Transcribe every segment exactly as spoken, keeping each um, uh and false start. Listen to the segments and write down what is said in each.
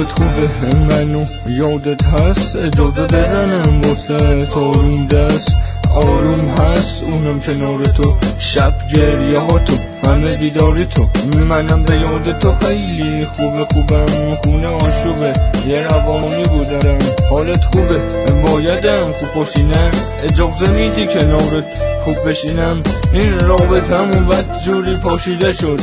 حالت خوبه منو یادت هست اجازه بزنم واسه آروم دست آروم هست اونم کنار تو شب گریه ها تو همه دیداری تو منم به یاد تو خیلی خوبه خوبم خونه آشوبه یه روانی بودم حالت خوبه بایدم خوب باشینم اجازه میدی کنارت خوب بشینم این رابطمون بد جوری پاشیده شد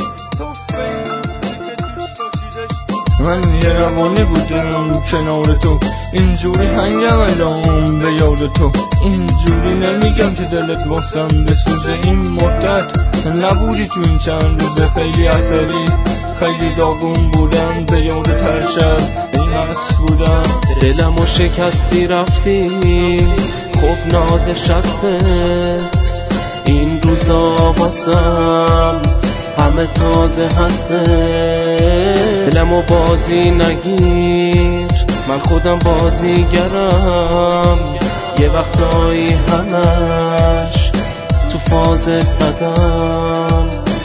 من یه روانی بودم کنار تو اینجوری هنگم الان به یاد تو اینجوری نمیگم که دلت واسم بسوزه این مدت نبودی تو این چند روزه خیلی عصبی خیلی داغون بودم به یاد هر شب این مست بودم دلمو شکستی رفتی خب ناز شستت این روزا واسم همه تازه هسته دلمو بازی نگیر من خودم بازیگرم یه وقتایی همش تو فاز بدم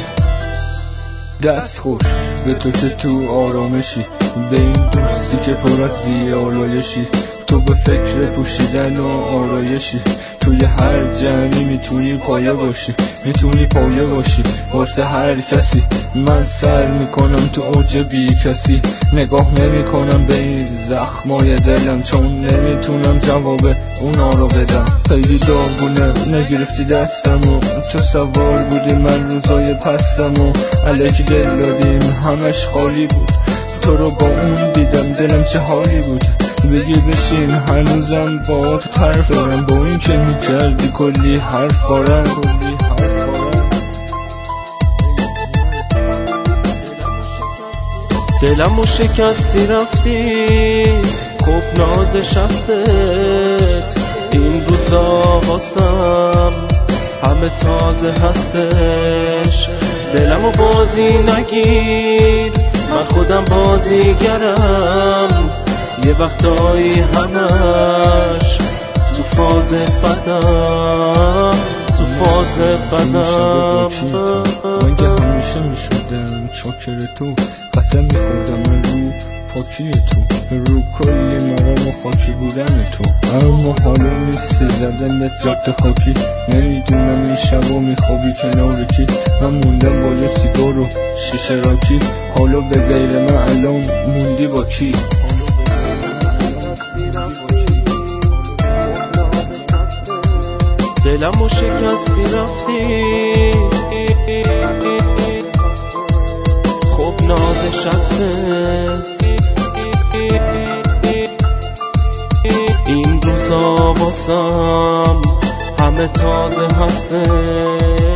دست خوش به تو که تو آرامشی به این دوستی که پر از بی‌آلایشی تو به فکر پوشیدن و آرایشی توی هر جمعی میتونی پایه باشی میتونی پایه باشی واسه هر کسی من سر میکنم تو اوج بی کسی نگاه نمیکنم به این زخمای دلم چون نمیتونم جواب اونا رو بدم خیلی داغونه نگرفتی دستم و تو سوار بودی من روزای پستم و الکی دل دادیم همش خالی بود تو رو با اون دیدم دلم چه حالی بود بگی بشین هنوزم با تو طرف دارم با این که میکردی کلی حرف بارم دلمو شکستی رفتی خب ناز شستت این روزا واسم همه تازه هستش دلمو بازی نگیر من خودم بازیگرم یه وقتایی همش تو فاز بدم تو فاز بدم من که همیشه میشدم چاکر تو قسم میخوردم من رو پاکی تو رو کلی مرام و خاکی بودن تو اما حالا نیستی زدن به جاده خاکی نمیدونم این شبا میخوابی کنار کی من موندم با یه سیگار و شیشه راکی حالا به غیر من الان موندی با کی دلمو شکستی رفتی خب ناز شستت این روزا واسم همه تازه هستش